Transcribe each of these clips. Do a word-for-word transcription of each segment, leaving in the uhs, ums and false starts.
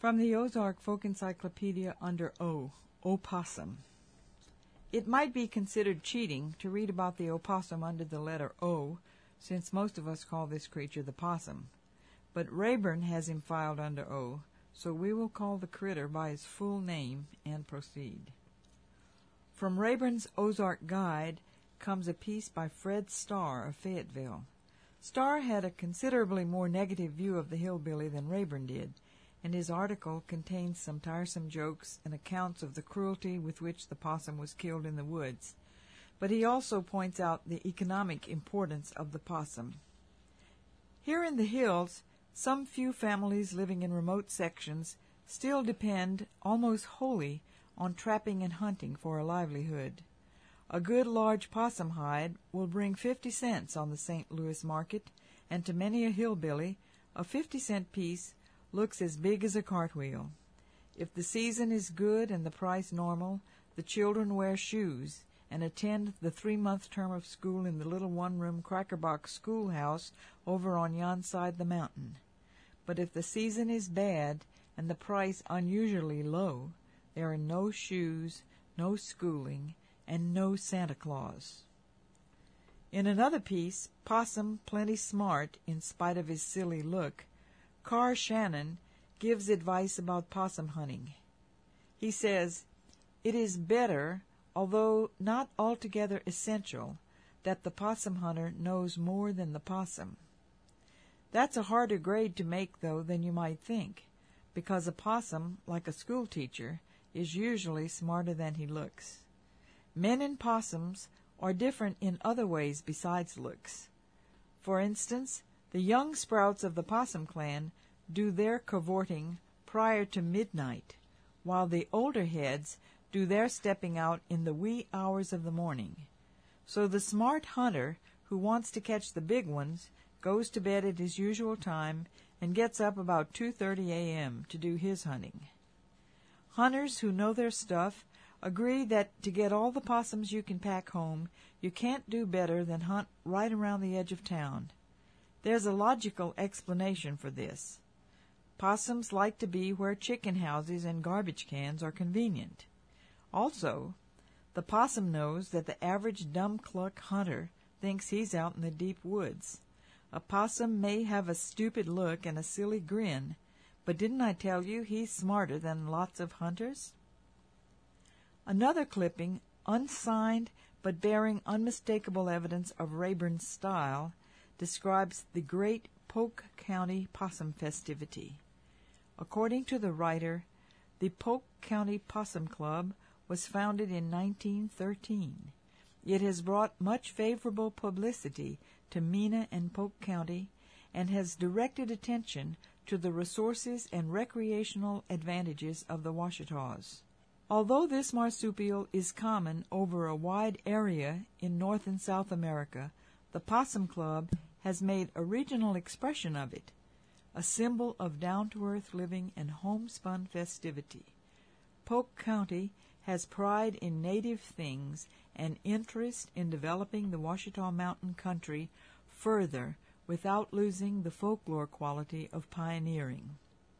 From the Ozark Folk Encyclopedia under O, Opossum. It might be considered cheating to read about the opossum under the letter O, since most of us call this creature the possum. But Rayburn has him filed under O, so we will call the critter by his full name and proceed. From Rayburn's Ozark Guide comes a piece by Fred Starr of Fayetteville. Starr had a considerably more negative view of the hillbilly than Rayburn did, and his article contains some tiresome jokes and accounts of the cruelty with which the possum was killed in the woods. But he also points out the economic importance of the possum. Here in the hills, some few families living in remote sections still depend almost wholly on trapping and hunting for a livelihood. A good large possum hide will bring fifty cents on the Saint Louis market, and to many a hillbilly, a fifty-cent piece looks as big as a cartwheel. If the season is good and the price normal, the children wear shoes and attend the three-month term of school in the little one-room cracker-box schoolhouse over on yon side the mountain. But if the season is bad and the price unusually low, there are no shoes, no schooling, and no Santa Claus. In another piece, Possum Plenty Smart, in spite of his silly look, Carr Shannon gives advice about possum hunting. He says, "It is better, although not altogether essential, that the possum hunter knows more than the possum." That's a harder grade to make, though, than you might think, because a possum, like a schoolteacher, is usually smarter than he looks. Men and possums are different in other ways besides looks. For instance, the young sprouts of the possum clan do their cavorting prior to midnight, while the older heads do their stepping out in the wee hours of the morning. So the smart hunter who wants to catch the big ones goes to bed at his usual time and gets up about two thirty a m to do his hunting. Hunters who know their stuff agree that to get all the possums you can pack home, you can't do better than hunt right around the edge of town. There's a logical explanation for this. Possums like to be where chicken houses and garbage cans are convenient. Also, the possum knows that the average dumb cluck hunter thinks he's out in the deep woods. A possum may have a stupid look and a silly grin, but didn't I tell you he's smarter than lots of hunters? Another clipping, unsigned but bearing unmistakable evidence of Rayburn's style, describes the great Polk County Possum Festivity. According to the writer, the Polk County Possum Club was founded in nineteen thirteen. It has brought much favorable publicity to Mena and Polk County and has directed attention to the resources and recreational advantages of the Washitaws. Although this marsupial is common over a wide area in North and South America, the Possum Club has made a regional expression of it, a symbol of down-to-earth living and homespun festivity. Polk County has pride in native things and interest in developing the Washita Mountain country further without losing the folklore quality of pioneering.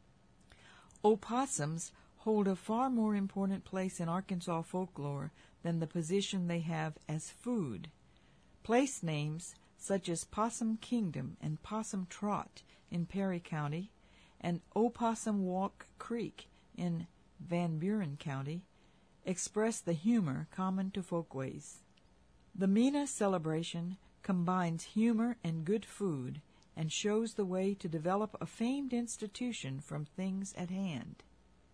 Opossums hold a far more important place in Arkansas folklore than the position they have as food. Place names such as Possum Kingdom and Possum Trot in Perry County and Opossum Walk Creek in Van Buren County express the humor common to folkways. The Mena celebration combines humor and good food and shows the way to develop a famed institution from things at hand.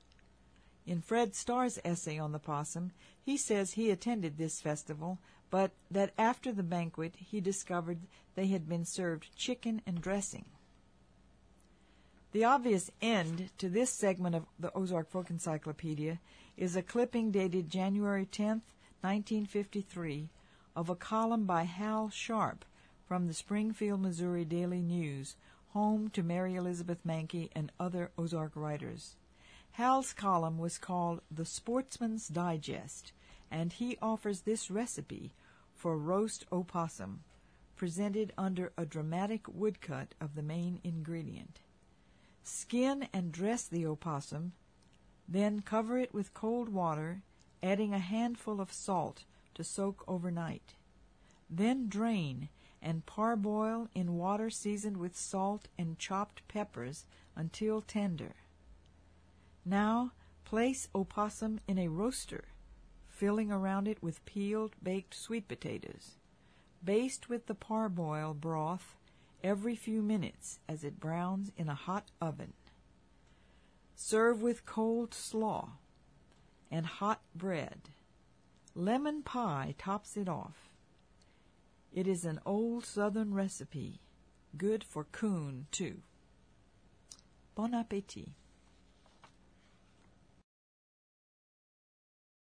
In Fred Starr's essay on the possum, he says he attended this festival, but that after the banquet he discovered they had been served chicken and dressing. The obvious end to this segment of the Ozark Folk Encyclopedia is a clipping dated January tenth, nineteen fifty-three, of a column by Hal Sharp from the Springfield, Missouri Daily News, home to Mary Elizabeth Mankey and other Ozark writers. Hal's column was called The Sportsman's Digest, and he offers this recipe for roast opossum, presented under a dramatic woodcut of the main ingredient. Skin and dress the opossum, then cover it with cold water, adding a handful of salt to soak overnight. Then drain and parboil in water seasoned with salt and chopped peppers until tender. Now place opossum in a roaster, filling around it with peeled baked sweet potatoes. Baste with the parboil broth every few minutes as it browns in a hot oven. Serve with cold slaw and hot bread. Lemon pie tops it off. It is an old Southern recipe, good for coon, too. Bon appétit.